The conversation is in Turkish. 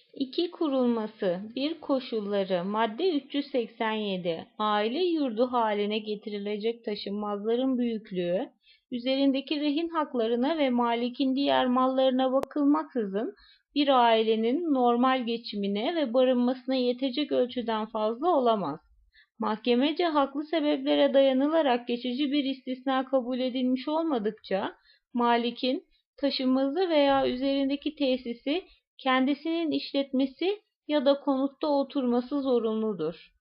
2 kurulması 1 koşulları madde 387 aile yurdu haline getirilecek taşınmazların büyüklüğü, üzerindeki rehin haklarına ve malikin diğer mallarına bakılmaksızın bir ailenin normal geçimine ve barınmasına yetecek ölçüden fazla olamaz. Mahkemece haklı sebeplere dayanılarak geçici bir istisna kabul edilmiş olmadıkça, malikin taşınmazı veya üzerindeki tesisi kendisinin işletmesi ya da konutta oturması zorunludur.